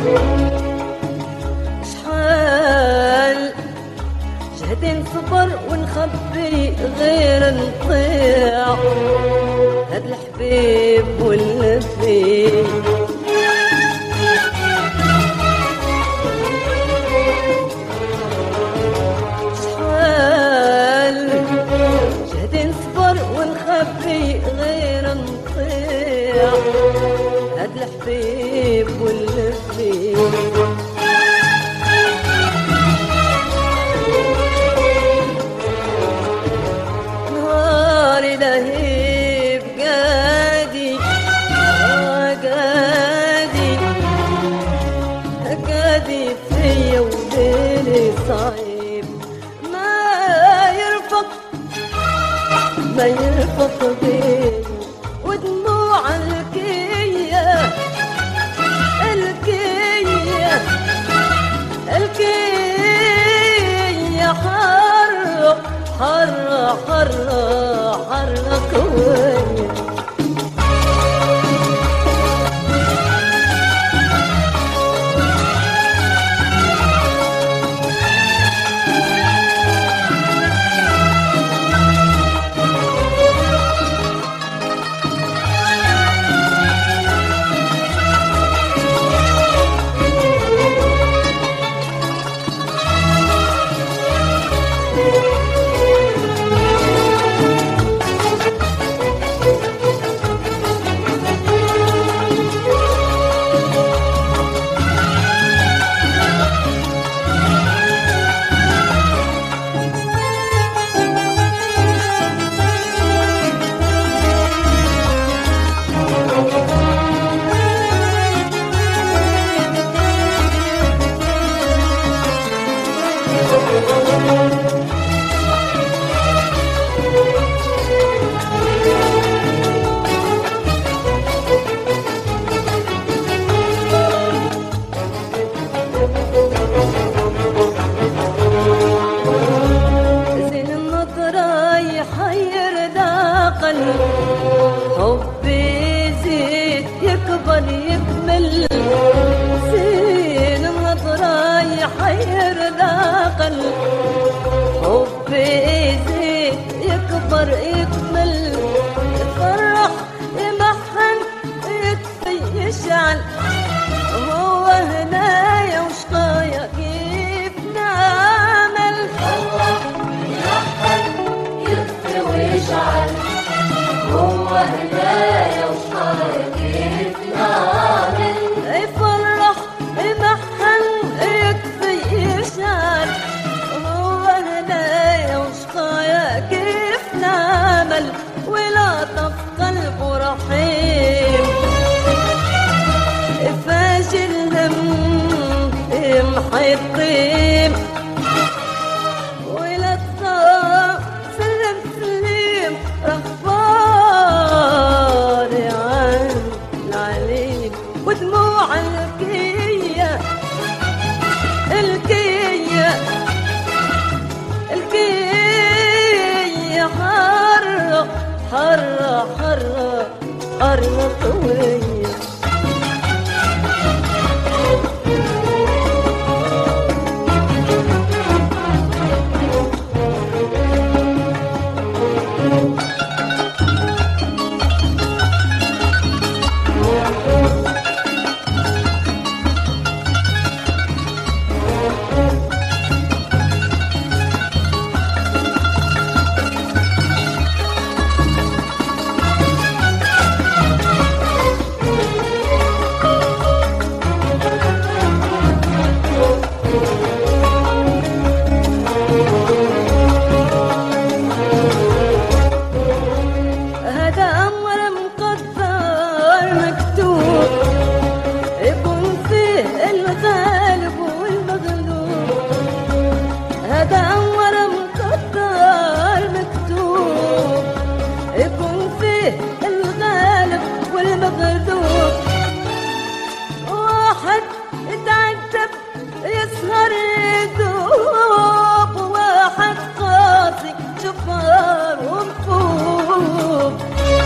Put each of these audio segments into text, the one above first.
شحال جهد نصبر ونخبي غير نطيع هاد الحبيب والنبي. شحال جهد نصبر ونخبي غير نطيع هاد الحبيب والنبي. نهاري لهيب قادي قادي فيا وليلي صعيب ما يرفق بيني ودموع الكية حرة قوية. زين النظرة يحير داقل حبي يزيد يكبر يكمل. زين النظرة يحير داقل حبي يزيد يكبر يكمل. يفرح يمحن يكفي يشعل هو هنايا وشقايا كيف نعمل. يمحن يكفي ويشعل هو هنايا وشقايا كيف نعمل. يفرح يمحن يكفي يشعل هو هنايا وشقايا كيف نعمل. ولا طف قلبه رحيم فاجي الهم يمحي الطيم. ولا تصاب سلم رخباري عن العليم ودموع الكية حرة قوية.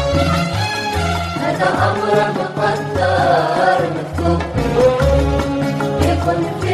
هذا أمر مقدر مكتوب. والفي